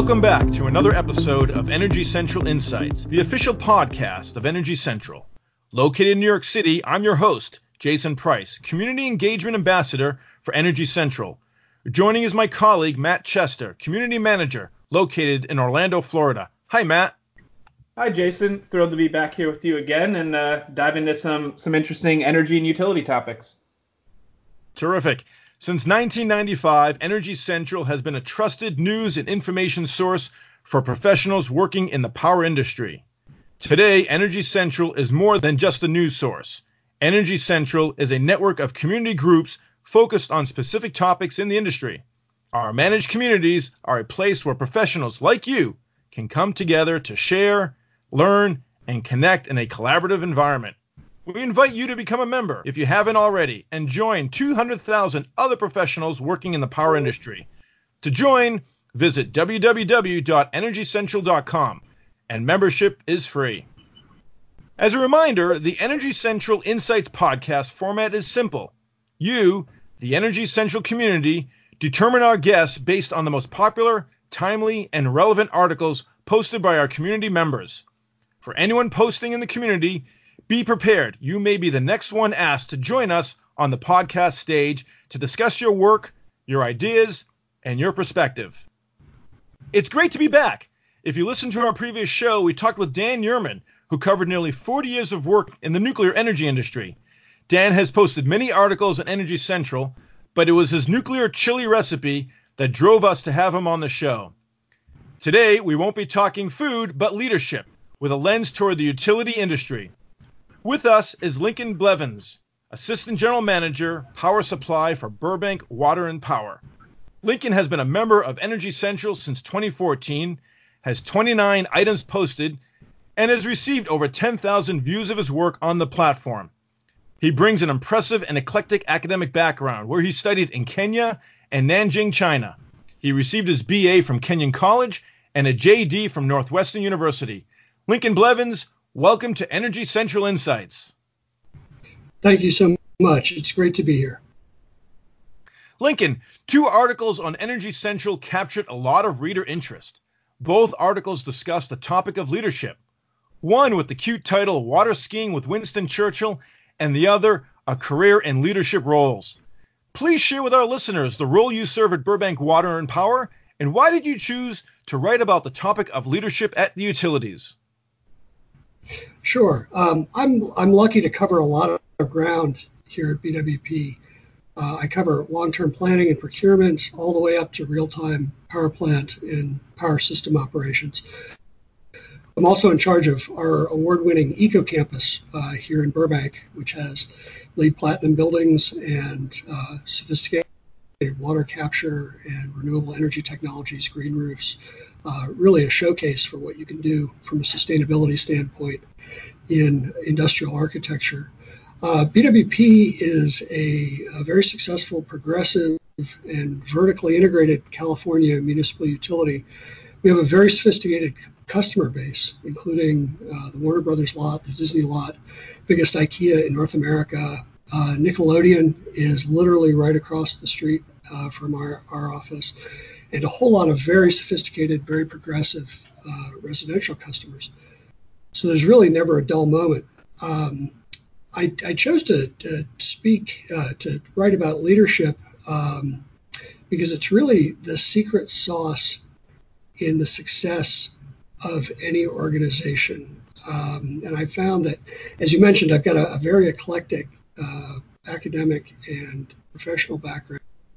Welcome back to another episode of Energy Central Insights, the official podcast of Energy Central. Located in New York City, I'm your host, Jason Price, Community Engagement Ambassador for Energy Central. Joining is my colleague, Matt Chester, Community Manager, located in Orlando, Florida. Hi, Matt. Hi, Jason. Thrilled to be back here with you again and dive into some interesting energy and utility topics. Terrific. Since 1995, Energy Central has been a trusted news and information source for professionals working in the power industry. Today, Energy Central is more than just a news source. Energy Central is a network of community groups focused on specific topics in the industry. Our managed communities are a place where professionals like you can come together to share, learn, and connect in a collaborative environment. We invite you to become a member if you haven't already and join 200,000 other professionals working in the power industry. To join, visit www.energycentral.com, and membership is free. As a reminder, the Energy Central Insights podcast format is simple. You, the Energy Central community, determine our guests based on the most popular, timely, and relevant articles posted by our community members. For anyone posting in the community, be prepared. You may be the next one asked to join us on the podcast stage to discuss your work, your ideas, and your perspective. It's great to be back. If you listened to our previous show, we talked with Dan Yerman, who covered nearly 40 years of work in the nuclear energy industry. Dan has posted many articles on Energy Central, but it was his nuclear chili recipe that drove us to have him on the show. Today, we won't be talking food, but leadership, with a lens toward the utility industry. With us is Lincoln Blevins, Assistant General Manager, Power Supply for Burbank Water and Power. Lincoln has been a member of Energy Central since 2014, has 29 items posted, and has received over 10,000 views of his work on the platform. He brings an impressive and eclectic academic background where he studied in Kenya and Nanjing, China. He received his BA from Kenyon College and a JD from Northwestern University. Lincoln Blevins, welcome to Energy Central Insights. Thank you so much. It's great to be here. Lincoln, 2 articles on Energy Central captured a lot of reader interest. Both articles discussed the topic of leadership. One with the cute title, Water Skiing with Winston Churchill, and the other, A Career in Leadership Roles. Please share with our listeners the role you serve at Burbank Water and Power, and why did you choose to write about the topic of leadership at the utilities? Sure. I'm lucky to cover a lot of ground here at BWP. I cover long-term planning and procurement all the way up to real-time power plant and power system operations. I'm also in charge of our award-winning Eco Campus here in Burbank, which has LEED Platinum buildings and sophisticated water capture and renewable energy technologies, green roofs. Really a showcase for what you can do from a sustainability standpoint in industrial architecture. BWP is a very successful, progressive, and vertically integrated California municipal utility. We have a very sophisticated customer base, including the Warner Brothers lot, the Disney lot, biggest IKEA in North America. Nickelodeon is literally right across the street from our office, and a whole lot of very sophisticated, very progressive residential customers. So there's really never a dull moment. I chose to speak, to write about leadership because it's really the secret sauce in the success of any organization. And I found that, as you mentioned, I've got a very eclectic academic and professional background.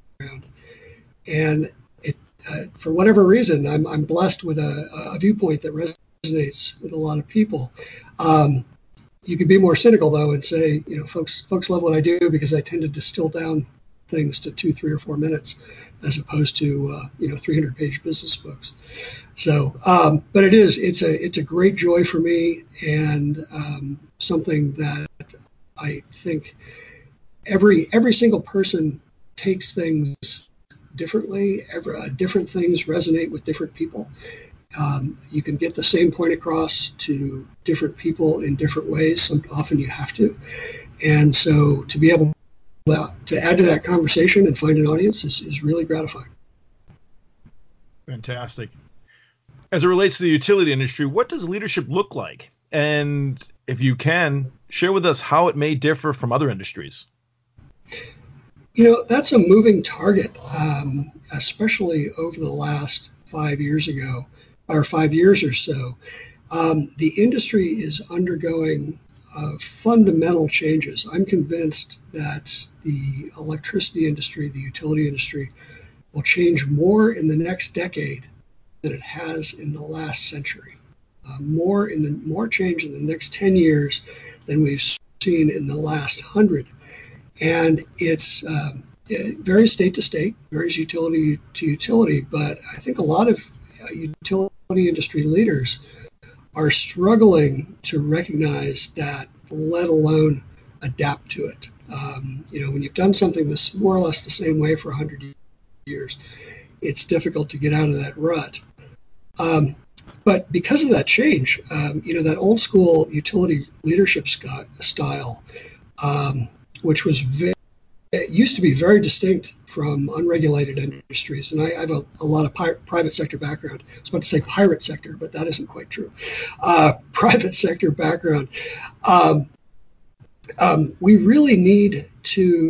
And for whatever reason, I'm blessed with a viewpoint that resonates with a lot of people. You could be more cynical, though, and say, folks love what I do because I tend to distill down things to 2, 3, or 4 minutes, as opposed to 300-page business books. So, but it's a great joy for me, and something that I think every single person takes things differently. Different things resonate with different people. You can get the same point across to different people in different ways. Often you have to. And so to be able to add to that conversation and find an audience is really gratifying. Fantastic. As it relates to the utility industry, what does leadership look like? And if you can, share with us how it may differ from other industries. That's a moving target, especially over the last 5 years or so. The industry is undergoing fundamental changes. I'm convinced that the electricity industry, the utility industry, will change more in the next decade than it has in the last century. More change in the next 10 years than we've seen in the last 100. And it varies state to state, varies utility to utility, but I think a lot of utility industry leaders are struggling to recognize that, let alone adapt to it. When you've done something that's more or less the same way for 100 years, it's difficult to get out of that rut. But because of that change, that old school utility leadership style, which used to be very distinct from unregulated industries. And I have a lot of private sector background. I was about to say pirate sector, but that isn't quite true. Private sector background. We really need to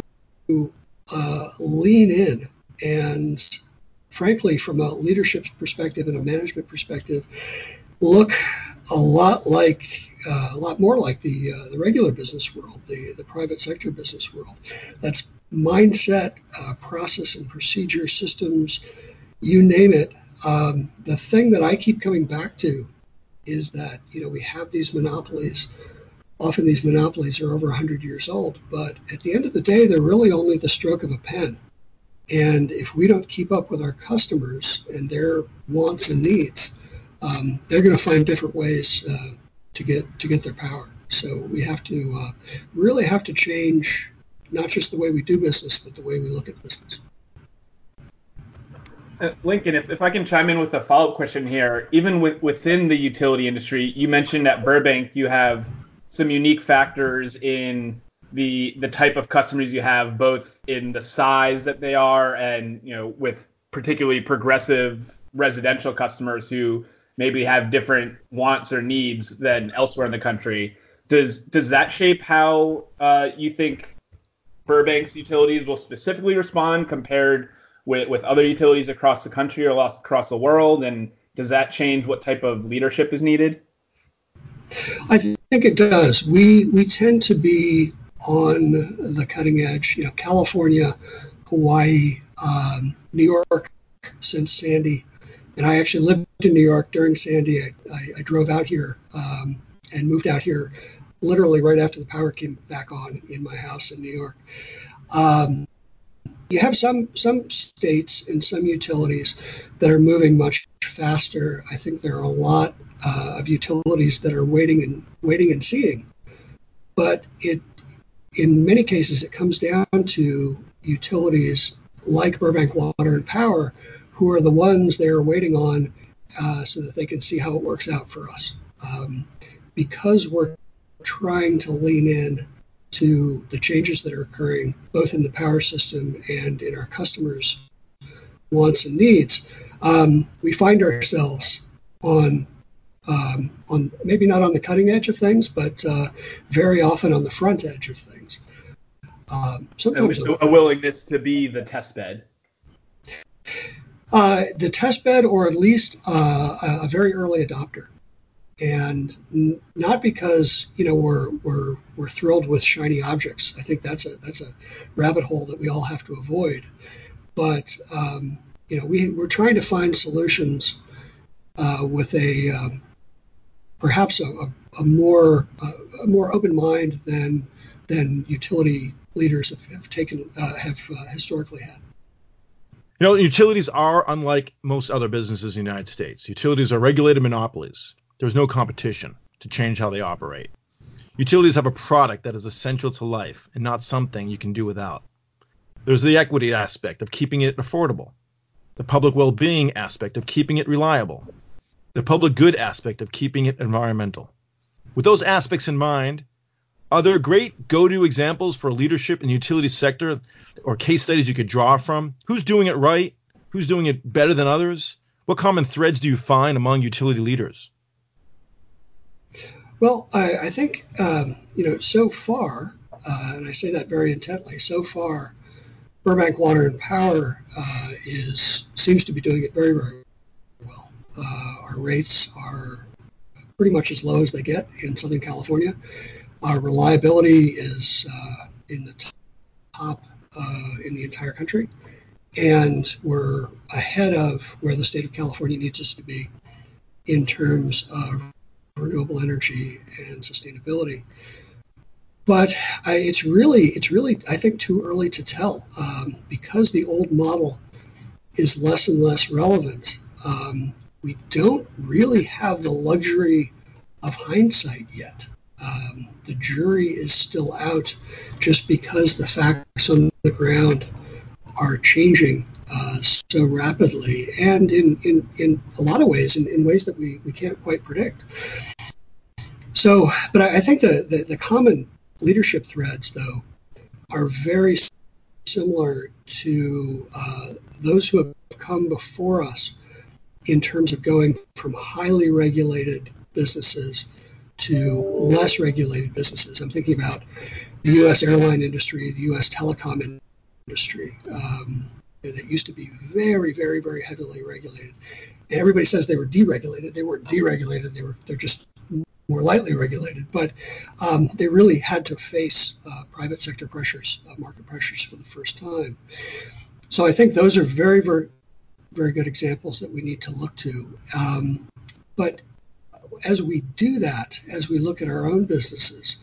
lean in and, frankly, from a leadership perspective and a management perspective, look a lot more like the regular business world, the private sector business world. That's mindset, process and procedure, systems, you name it. The thing that I keep coming back to is that we have these monopolies. Often these monopolies are over 100 years old, but at the end of the day, they're really only the stroke of a pen. And if we don't keep up with our customers and their wants and needs, they're going to find different ways to get their power. So we have to really have to change not just the way we do business, but the way we look at business. Lincoln, if I can chime in with a follow-up question here, even within the utility industry, you mentioned at Burbank you have some unique factors in the type of customers you have, both in the size that they are and with particularly progressive residential customers who maybe have different wants or needs than elsewhere in the country. Does that shape how you think Burbank's utilities will specifically respond compared with other utilities across the country or across the world? And does that change what type of leadership is needed? I think it does. We tend to be on the cutting edge. California, Hawaii, New York since Sandy. And I actually lived in New York during Sandy. I drove out here and moved out here literally right after the power came back on in my house in New York. You have some states and some utilities that are moving much faster. I think there are a lot of utilities that are waiting and seeing. But in many cases, it comes down to utilities like Burbank Water and Power, who are the ones they're waiting on so that they can see how it works out for us. Because we're trying to lean in to the changes that are occurring both in the power system and in our customers' wants and needs, we find ourselves on maybe not on the cutting edge of things, but very often on the front edge of things. Sometimes a willingness to be the test bed. The test bed, or at least a very early adopter, and not because we're thrilled with shiny objects. I think that's a rabbit hole that we all have to avoid. But we're trying to find solutions with perhaps a more open mind than utility leaders have historically had. Utilities are unlike most other businesses in the United States. Utilities are regulated monopolies. There's no competition to change how they operate. Utilities have a product that is essential to life and not something you can do without. There's the equity aspect of keeping it affordable, the public well-being aspect of keeping it reliable, the public good aspect of keeping it environmental. With those aspects in mind, are there great go-to examples for leadership in the utility sector or case studies you could draw from? Who's doing it right? Who's doing it better than others? What common threads do you find among utility leaders? Well, I think, so far, and I say that very intently, so far, Burbank Water and Power seems to be doing it very, very well. Our rates are pretty much as low as they get in Southern California. Our reliability is in the top in the entire country, and we're ahead of where the state of California needs us to be in terms of renewable energy and sustainability. But it's really, I think, too early to tell because the old model is less and less relevant. We don't really have the luxury of hindsight yet. The jury is still out just because the facts on the ground are changing so rapidly, and in a lot of ways, in ways that we can't quite predict. So, but I think the common leadership threads, though, are very similar to those who have come before us in terms of going from highly regulated businesses to less regulated businesses. I'm thinking about the U.S. airline industry, the U.S. telecom industry, that used to be very, very, very heavily regulated. And everybody says they were deregulated. They weren't deregulated. They're just more lightly regulated. But they really had to face private sector pressures, market pressures for the first time. So I think those are very, very, very good examples that we need to look to. But as we do that, as we look at our own businesses,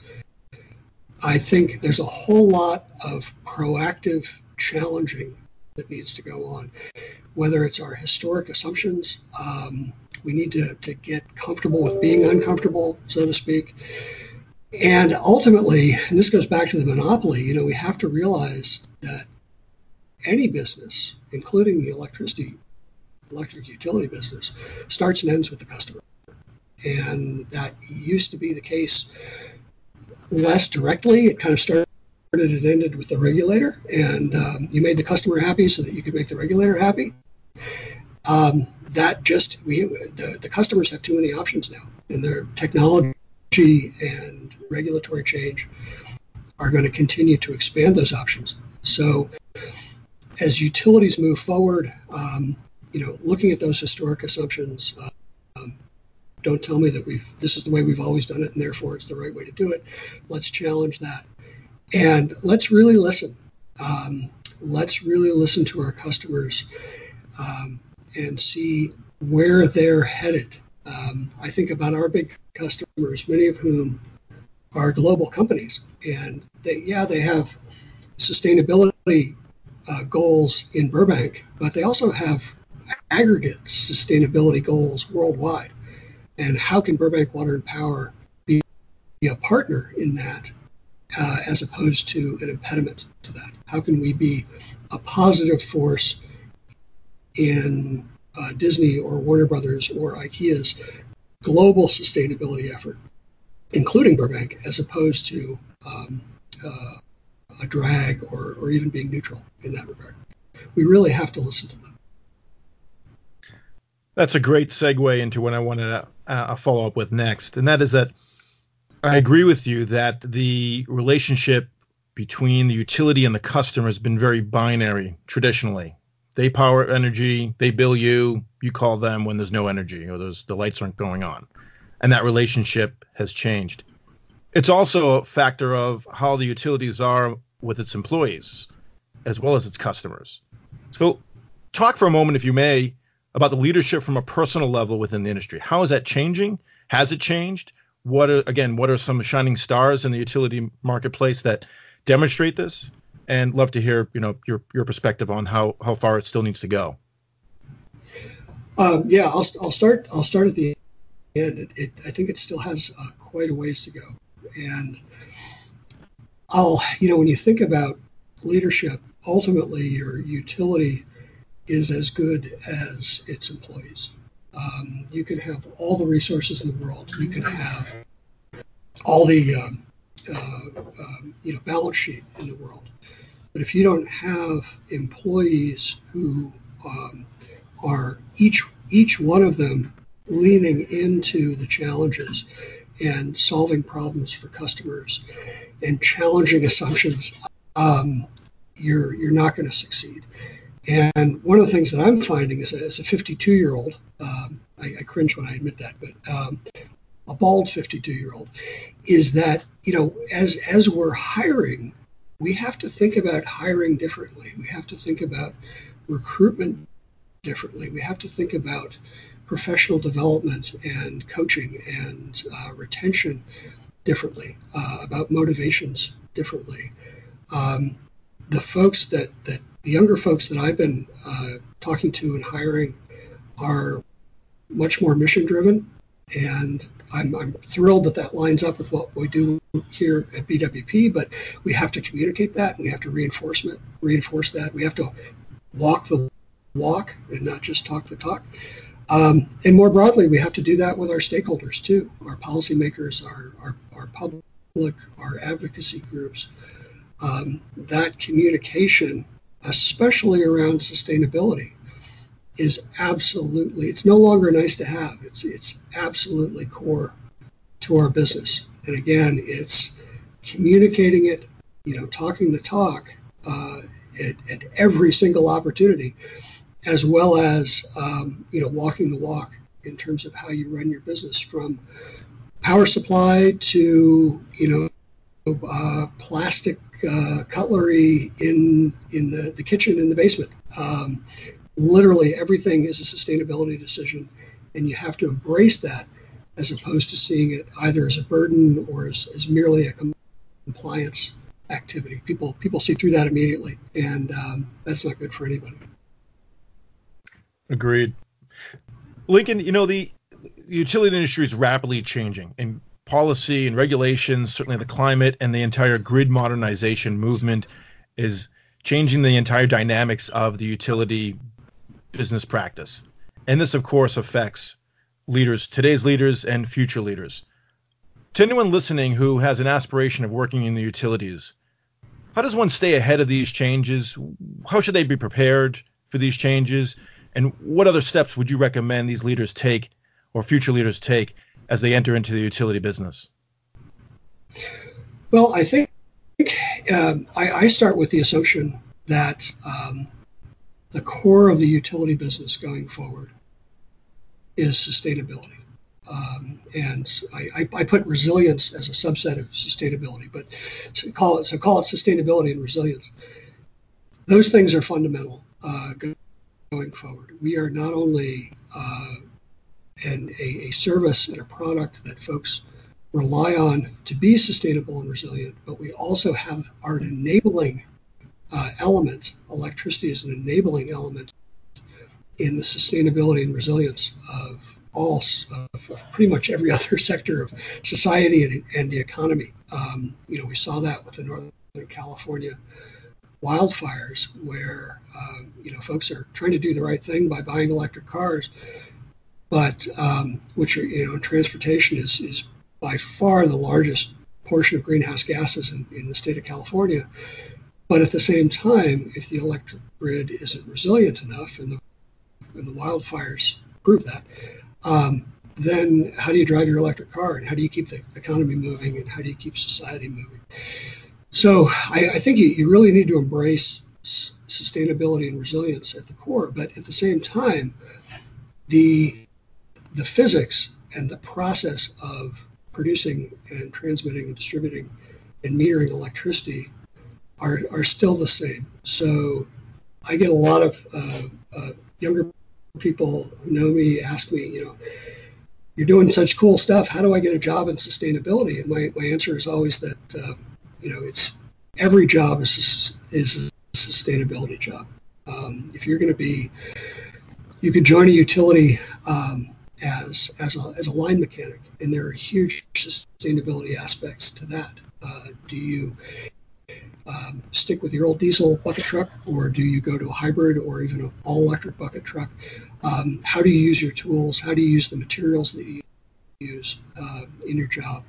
I think there's a whole lot of proactive challenging that needs to go on, whether it's our historic assumptions. We need to get comfortable with being uncomfortable, so to speak. And ultimately, and this goes back to the monopoly, we have to realize that any business, including the electric utility business, starts and ends with the customer. And that used to be the case less directly. It kind of started and ended with the regulator, and you made the customer happy so that you could make the regulator happy. The customers have too many options now, and their technology and regulatory change are going to continue to expand those options. So as utilities move forward, looking at those historic assumptions, don't tell me that this is the way we've always done it and therefore it's the right way to do it. Let's challenge that. And let's really listen. Let's really listen to our customers and see where they're headed. I think about our big customers, many of whom are global companies, and they have sustainability goals in Burbank, but they also have aggregate sustainability goals worldwide. And how can Burbank Water and Power be a partner in that as opposed to an impediment to that? How can we be a positive force in Disney or Warner Brothers or IKEA's global sustainability effort, including Burbank, as opposed to a drag or even being neutral in that regard? We really have to listen to them. That's a great segue into what I wanted to follow up with next, and that is that I agree with you that the relationship between the utility and the customer has been very binary traditionally. They power energy, they bill you, you call them when there's no energy or the lights aren't going on. And that relationship has changed. It's also a factor of how the utilities are with its employees as well as its customers. So talk for a moment, if you may, about the leadership from a personal level within the industry. How is that changing? Has it changed? What are some shining stars in the utility marketplace that demonstrate this? And love to hear, your perspective on how far it still needs to go. I'll start at the end. I think it still has quite a ways to go. And when you think about leadership, ultimately your utility is as good as its employees. You can have all the resources in the world. You can have all the balance sheet in the world. But if you don't have employees who are each each one of them leaning into the challenges and solving problems for customers and challenging assumptions, you're not going to succeed. And one of the things that I'm finding is as a 52-year-old, I cringe when I admit that, but a bald 52-year-old, is that, as we're hiring, we have to think about hiring differently. We have to think about recruitment differently. We have to think about professional development and coaching and retention differently, about motivations differently. The folks the younger folks that I've been talking to and hiring are much more mission driven, and I'm thrilled that lines up with what we do here at BWP. But we have to communicate that, and we have to reinforce that. We have to walk the walk and not just talk the talk. And more broadly, we have to do that with our stakeholders too, our policymakers, our public, our advocacy groups. That communication, especially around sustainability, is absolutely, it's no longer nice to have. It's absolutely core to our business. And again, it's communicating it, talking the talk at every single opportunity, as well as, walking the walk in terms of how you run your business, from power supply to, plastic cutlery in the kitchen in the basement. Literally everything is a sustainability decision, and you have to embrace that as opposed to seeing it either as a burden or as merely a compliance activity. People see through that immediately, and that's not good for anybody. Agreed. Lincoln, the utility industry is rapidly changing, and policy and regulations, certainly the climate and the entire grid modernization movement is changing the entire dynamics of the utility business practice. And this, of course, affects leaders, today's leaders and future leaders. To anyone listening who has an aspiration of working in the utilities, how does one stay ahead of these changes? How should they be prepared for these changes? And what other steps would you recommend these leaders take or future leaders take as they enter into the utility business? Well, I think I start with the assumption that the core of the utility business going forward is sustainability. And I put resilience as a subset of sustainability, but call it sustainability and resilience. Those things are fundamental going forward. We are not only a service and a product that folks rely on to be sustainable and resilient, but we also are an enabling element. Electricity is an enabling element in the sustainability and resilience of pretty much every other sector of society and the economy. We saw that with the Northern California wildfires, where folks are trying to do the right thing by buying electric cars, but which are transportation is by far the largest portion of greenhouse gases in the state of California. But at the same time, if the electric grid isn't resilient enough, and the wildfires prove that, then how do you drive your electric car, and how do you keep the economy moving, and how do you keep society moving? So I think you really need to embrace sustainability and resilience at the core, but at the same time, the physics and the process of producing and transmitting and distributing and metering electricity are still the same. So I get a lot of younger people who know me ask me, you're doing such cool stuff. How do I get a job in sustainability? And my answer is always that, it's every job is a sustainability job. If you're going to be, you could join a utility as a line mechanic, and there are huge sustainability aspects to that. Do you stick with your old diesel bucket truck, or do you go to a hybrid or even an all-electric bucket truck? How do you use your tools? How do you use the materials that you use in your job?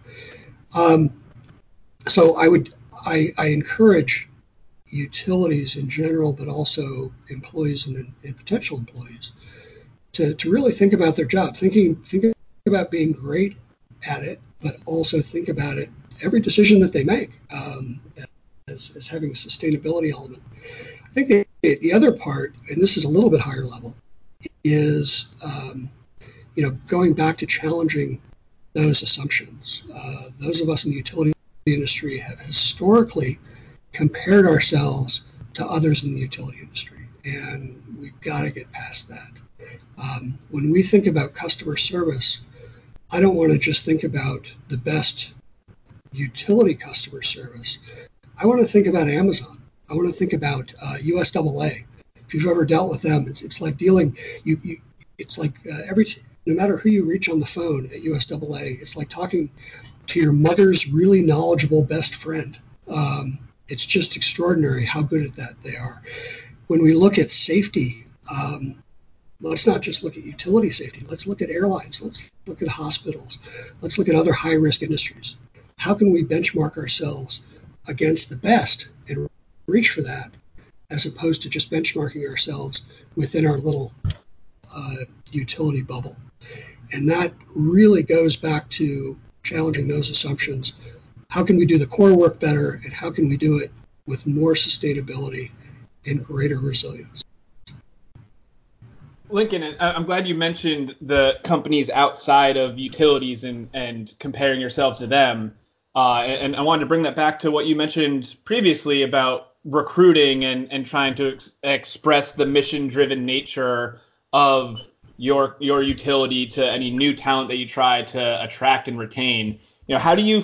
So I encourage utilities in general, but also employees and potential employees, to really think about their job, think about being great at it, but also think about it every decision that they make as having a sustainability element. I think the other part, and this is a little bit higher level, is going back to challenging those assumptions. Those of us in the utility industry have historically compared ourselves to others in the utility industry, and we've got to get past that. When we think about customer service, I don't want to just think about the best utility customer service. I want to think about Amazon. I want to think about USAA. If you've ever dealt with them, it's like dealing. It's like no matter who you reach on the phone at USAA, it's like talking to your mother's really knowledgeable best friend. It's just extraordinary how good at that they are. When we look at safety, let's not just look at utility safety. Let's look at airlines. Let's look at hospitals. Let's look at other high-risk industries. How can we benchmark ourselves against the best and reach for that, as opposed to just benchmarking ourselves within our little utility bubble? And that really goes back to challenging those assumptions. How can we do the core work better, and how can we do it with more sustainability and greater resilience? Lincoln, I'm glad you mentioned the companies outside of utilities and comparing yourself to them. And I wanted to bring that back to what you mentioned previously about recruiting and trying to express the mission-driven nature of your utility to any new talent that you try to attract and retain. How do you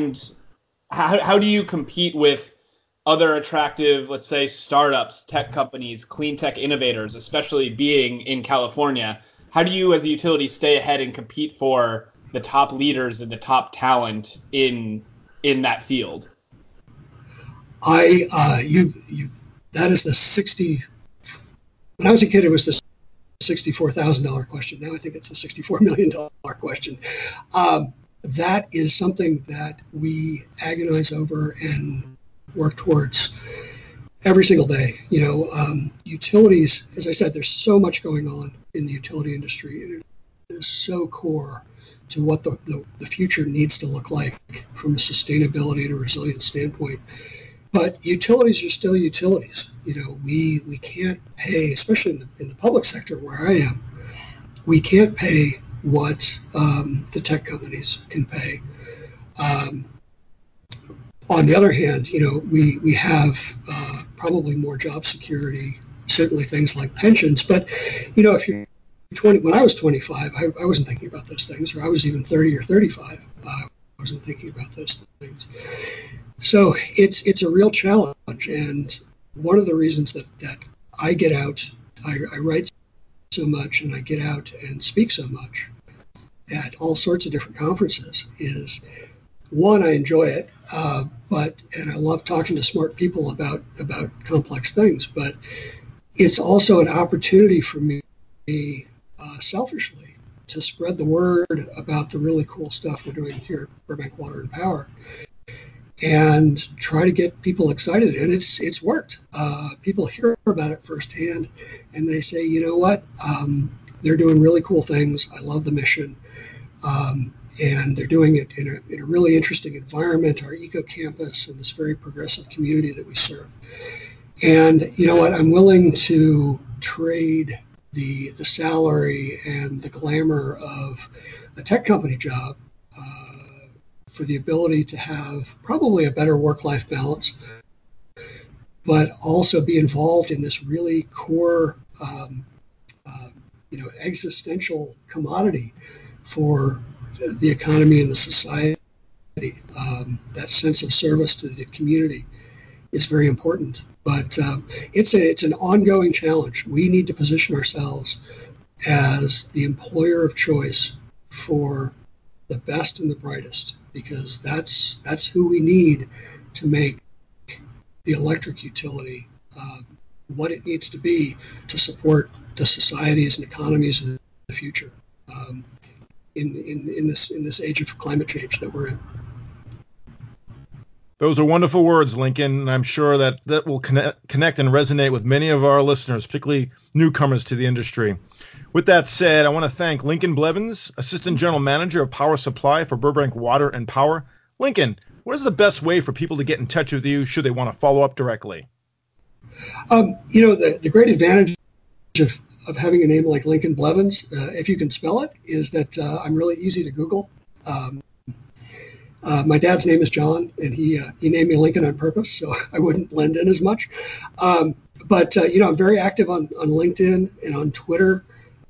compete with other attractive, let's say, startups, tech companies, clean tech innovators, especially being in California? How do you as a utility stay ahead and compete for the top leaders and the top talent in that field? That is the 60. When I was a kid, it was the $64,000 question. Now I think it's a $64 million question. That is something that we agonize over and work towards every single day. Utilities, as I said, there's so much going on in the utility industry, and it is so core to what the future needs to look like from a sustainability and a resilience standpoint. But utilities are still utilities. We can't pay, especially in the public sector where I am, we can't pay what the tech companies can pay. On the other hand, we have probably more job security, certainly things like pensions. But if you're 20, when I was 25, I wasn't thinking about those things, or I was even 30 or 35. I wasn't thinking about those things. So it's a real challenge, and one of the reasons that I get out, I write so much, and I get out and speak so much at all sorts of different conferences is, one, I enjoy it, and I love talking to smart people about complex things, but it's also an opportunity for me, selfishly, to spread the word about the really cool stuff we're doing here at Burbank Water and Power, and try to get people excited. And it's worked. People hear about it firsthand, and they say, you know what, they're doing really cool things. I love the mission. And they're doing it in a really interesting environment, our eco-campus, and this very progressive community that we serve. And you know what, I'm willing to trade the salary and the glamour of a tech company job for the ability to have probably a better work-life balance, but also be involved in this really core, existential commodity for the economy and the society. That sense of service to the community is very important. But it's an ongoing challenge. We need to position ourselves as the employer of choice for the best and the brightest, because that's who we need to make the electric utility what it needs to be to support the societies and economies of the future in this age of climate change that we're in. Those are wonderful words, Lincoln, and I'm sure that will connect and resonate with many of our listeners, particularly newcomers to the industry. With that said, I want to thank Lincoln Blevins, Assistant General Manager of Power Supply for Burbank Water and Power. Lincoln, what is the best way for people to get in touch with you should they want to follow up directly? The great advantage of having a name like Lincoln Blevins, if you can spell it, is that I'm really easy to Google. My dad's name is John, and he named me Lincoln on purpose, so I wouldn't blend in as much. But I'm very active on LinkedIn and on Twitter.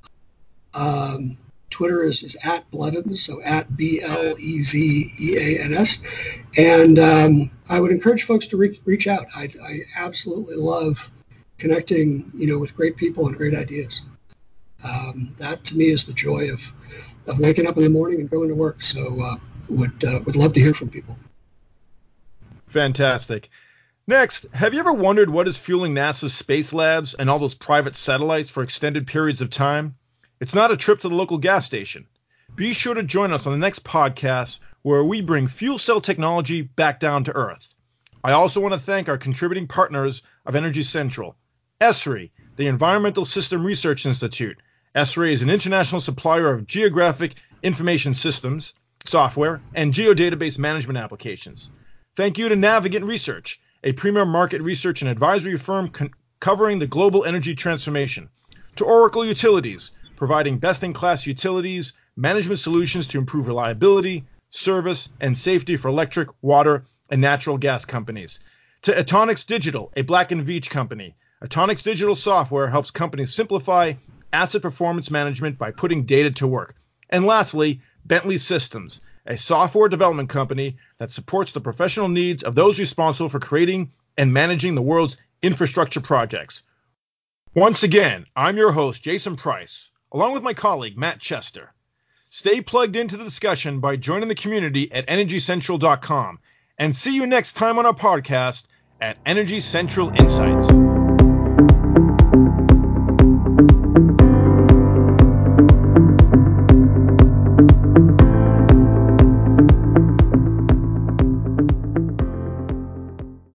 Twitter is at Blevins, so at BLEVEANS. And I would encourage folks to reach out. I absolutely love connecting, with great people and great ideas. That to me is the joy of waking up in the morning and going to work. So would love to hear from people. Fantastic. Next, have you ever wondered what is fueling NASA's space labs and all those private satellites for extended periods of time? It's not a trip to the local gas station. Be sure to join us on the next podcast where we bring fuel cell technology back down to Earth. I also want to thank our contributing partners of Energy Central. ESRI, the Environmental System Research Institute. ESRI is an international supplier of geographic information systems, software, and geodatabase management applications. Thank you to Navigant Research, a premier market research and advisory firm covering the global energy transformation. To Oracle Utilities, providing best-in-class utilities management solutions to improve reliability, service, and safety for electric, water, and natural gas companies. To Atonix Digital, a Black & Veatch company. Atonix Digital software helps companies simplify asset performance management by putting data to work. And lastly, Bentley Systems, a software development company that supports the professional needs of those responsible for creating and managing the world's infrastructure projects. Once again, I'm your host, Jason Price, along with my colleague, Matt Chester. Stay plugged into the discussion by joining the community at EnergyCentral.com, and see you next time on our podcast at Energy Central Insights.